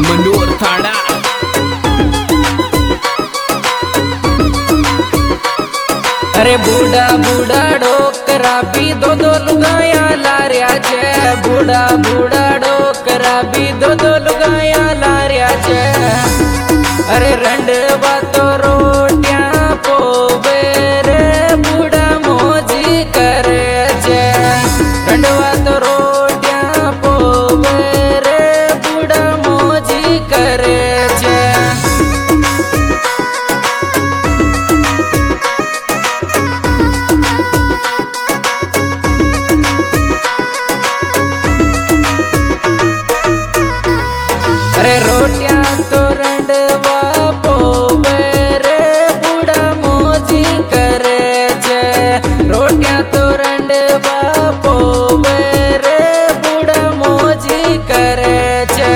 मनोर थाड़ा। अरे बूढ़ा बूढ़ा डोकरा भी दो लुगाया लारिया छे। बूढ़ा बूढ़ा डोकरा भी दो लुगाया लारिया छे। अरे रंडवा तो रोटियां पोवे रे बूढ़ा मौजी करे छे। रंडवा तो रोटियां पोवे रे बूढ़ा मौजी करे छे। अरे रोटियां तो रंडवा पोवे रे बूढ़ा मौजी करे छे। रोटियां तो रंडवा पोवे रे बूढ़ा मौजी करे छे।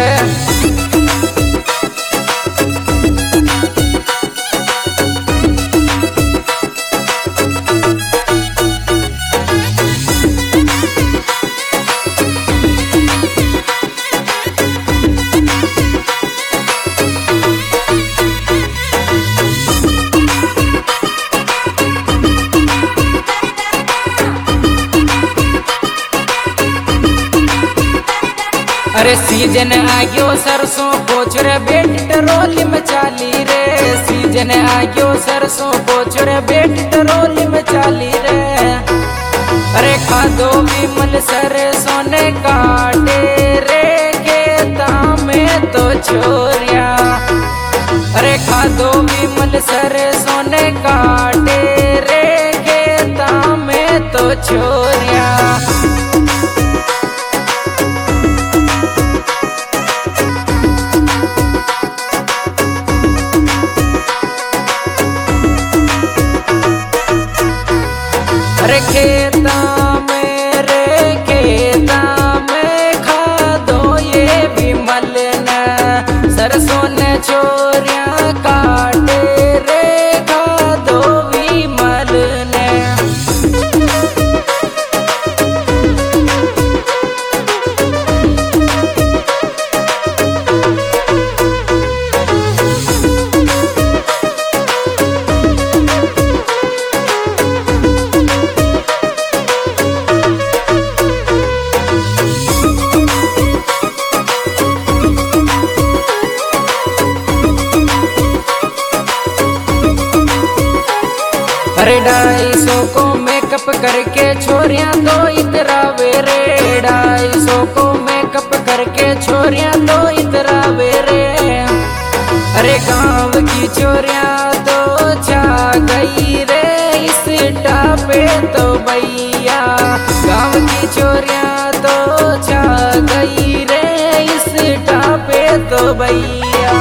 अरे सीजन आ गयो सरसों पोछ रे बेटी टरोली में चाली रे। सीजन आ गयो सरसों पोछ रे बेटी टरोली में चाली रे। अरे खादो विमल सरसों ने काटे रे खेता में तो छोरिया। अरे खादो विमल सरसों ने काटे रे खेता में तो छोरिया। अरे खेता में खादो ये विमल ने सरसों ने छोरियां काटे रे खादो विमल ने। अरे 250 को मेकअप करके छोरियां तो इतरावे रे। 250 को मेकअप करके छोरियां तो इतरावे रे। अरे गांव की छोरियां तो छा गई रे इस टापे तो भैया। गांव की छोरियां तो छा गई रे इस टापे तो भैया।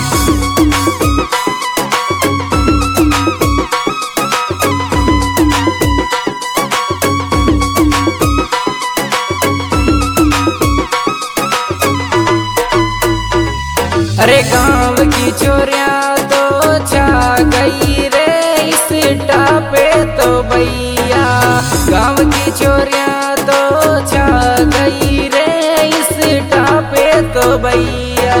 अरे गांव की छोरियां तो छा गई रे इस टापे तो भैया। गांव की छोरियां तो छा गई रे इस टापे तो भैया।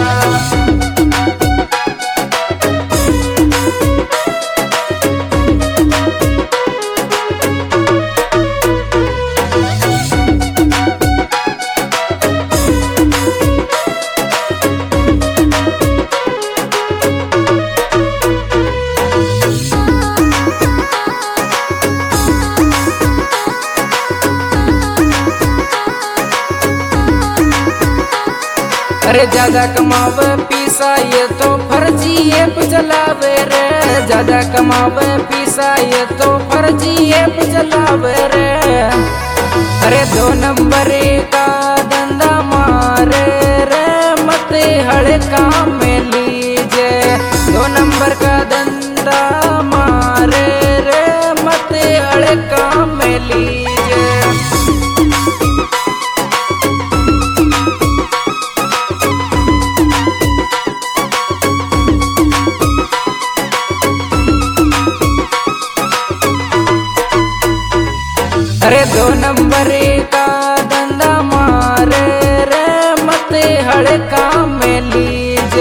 अरे ज्यादा कमावे पीसा ये तो फर्जी ऐप चलावे रे। ज्यादा कमावे पीसा ये तो फर्जी ऐप चलावे रे। अरे 2 नंबर का धंधा मारे रे मत हड़का में लीजे। 2 नंबर का धंधा मारे रे मत हड़का में लीजे। अरे 2 नंबर का धंधा मारे रे मत हड़का में लीजे।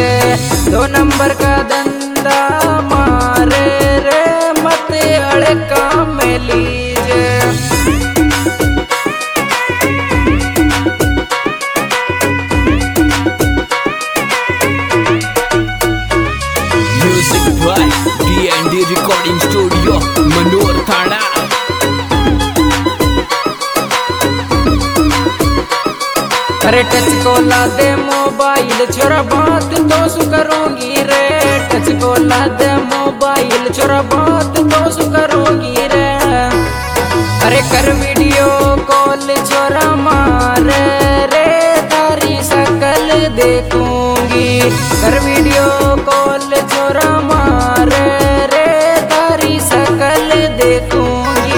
रिकॉर्डिंग स्टूडियो मनोर थाना। अरे टच को ला दे मोबाइल छोरा बात तो सु करूंगी रे, टच को ला दे मोबाइल छोरा बात तो सु करूंगी रे। अरे कर वीडियो कॉल छोरा मारे रे, तारी शकल देखूंगी। कर वीडियो कॉल छोरा मारे रे, तारी शकल देखूंगी।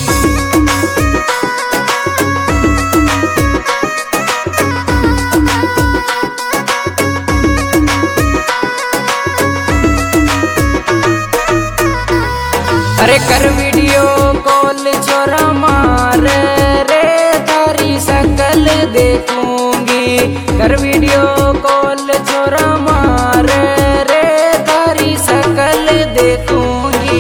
अरे कर वीडियो कॉल छोरा मारे रे, तारी शकल देखूंगी। कर वीडियो कॉल छोरा मारे रे, तारी शकल देखूंगी।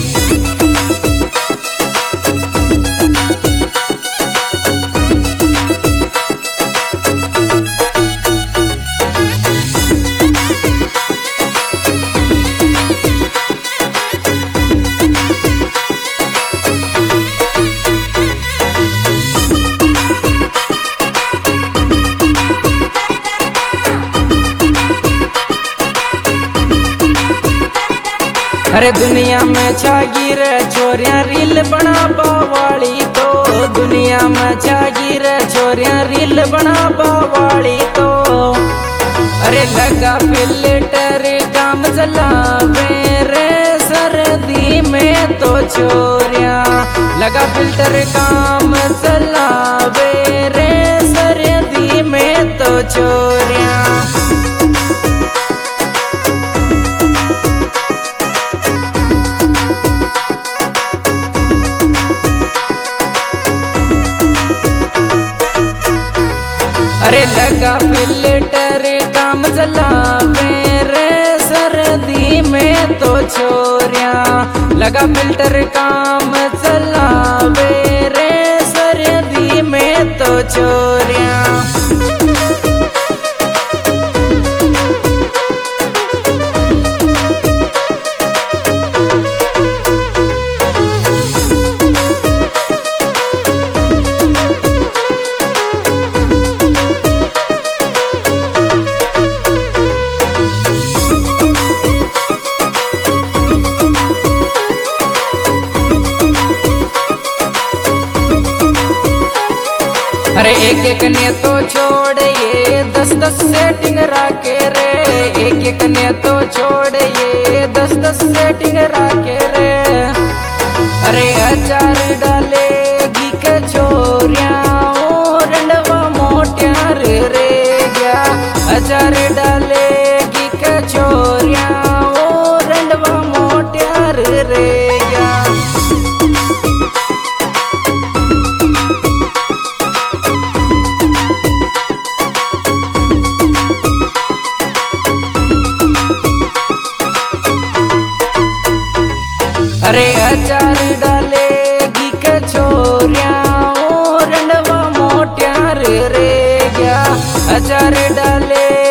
अरे दुनिया में छागी रे छोरियां रील बना बावाली तो, दुनिया में छागी रे छोरियां रील बना बावाली तो। अरे लगा फिल्टर काम चलावे रे, सर्दी में तो छोरियां लगा फिल्टर काम चलावे रे, सर्दी में तो छोरियां। अरे लगा फिल्टर काम चलावे रे, सर्दी में तो छोरियां लगा फिल्टर काम चलावे रे, सर्दी में तो छोरियां। अरे एक एक ने तो छोड़ ये 10-10 सेटिंग राके रे, एक एक ने तो छोड़ ये 10-10 सेटिंग राके रे। अरे अचार डालेगी के छोरियां और रंडवा मोटियार रे गया, अचार डालेगी के छोरियां और रंडवा मोटियार रे गया। अरे अचार डालेगी के छोरियां और रंडवा मोटियार रे गया, अचार डाले